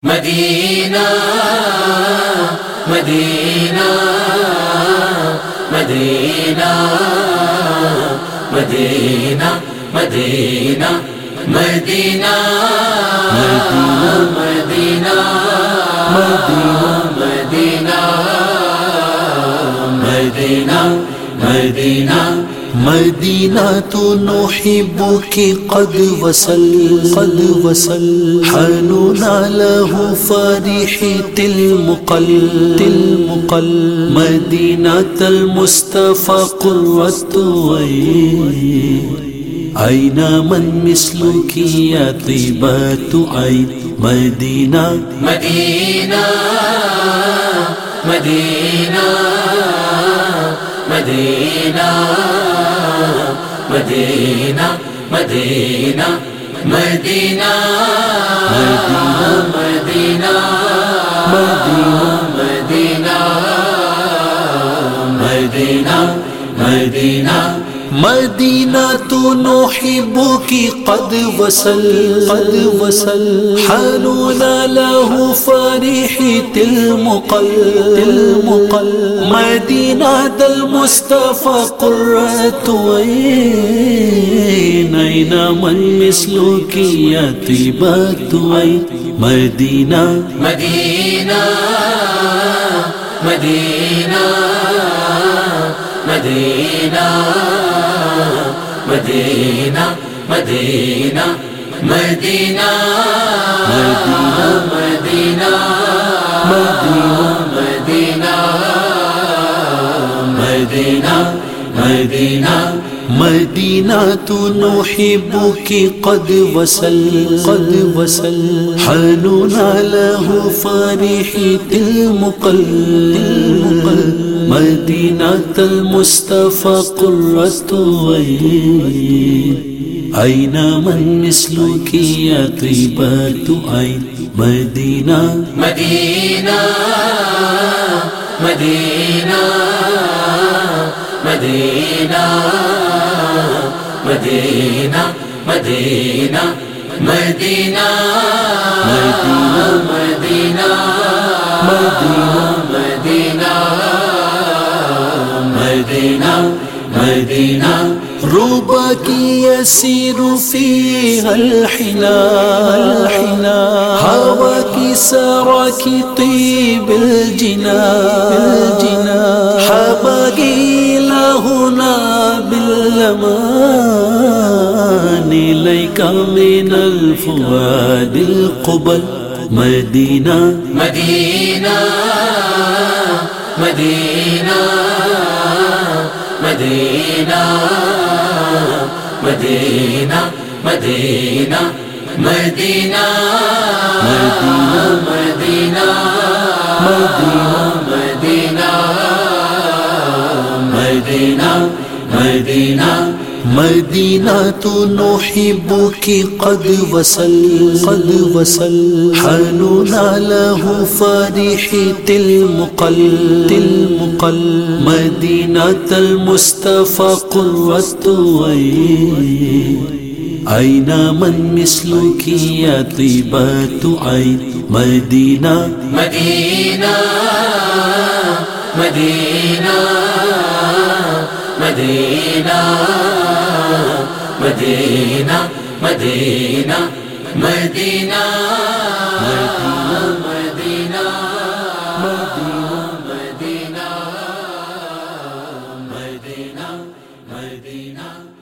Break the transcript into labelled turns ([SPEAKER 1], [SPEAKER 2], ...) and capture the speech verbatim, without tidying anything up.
[SPEAKER 1] مدینہ مدینہ مدینہ مدینہ مدینہ مدینہ مدینہ مدینہ مدینہ مدینہ
[SPEAKER 2] مدینہ تو نحبك قد وصل قد وصل حنونا له فرح المقل المقل مدينة المصطفى قرة عين أين من مثلك يا طيبة عين مدینہ
[SPEAKER 1] مدینہ مدینہ مدینہ مدینہ مدینہ مدینہ مدینہ مدینہ مدینہ مدینہ
[SPEAKER 2] مدینہ تو نحبك قد وصل قد وصل حنونا له فرح المقل المقل مدينة المصطفى قرة عين أين من مثلك يا طيبة عين مدینہ
[SPEAKER 1] مدینہ مدینہ مدینہ مدینہ مدینہ مدینہ مدینہ مدینہ مدینہ مدینہ
[SPEAKER 2] مدینہ تو نحبك قد وصل قد وصل حنونا له فرح المقل مدينة المصطفى قرة عين أين من مثلك يا طيبة عين مدینہ
[SPEAKER 1] مدینہ مدینہ مدینہ مدینہ مدینہ مدینہ مدینہ مدینہ مدینہ مدینہ
[SPEAKER 2] ربا کی يسير فيها الحنا هوا کی سارا کی طيب الجنان حباقي لهنا بالأمان إليك من الفؤاد القبل مدینہ
[SPEAKER 1] مدینہ مدینہ مدینہ مدینہ مدینہ مدینہ مدینہ مدینہ مدینہ مدینہ
[SPEAKER 2] مدینہ تو نحبك قد وصل قد وصل حنونا له فرح المقل المقل مدينة المصطفى قرة عين أين من مثلك يا طيبة عين مدینہ
[SPEAKER 1] مدینہ مدینہ مدینہ مدینہ مدینہ مدینہ مدینہ مدینہ مدینہ مدینہ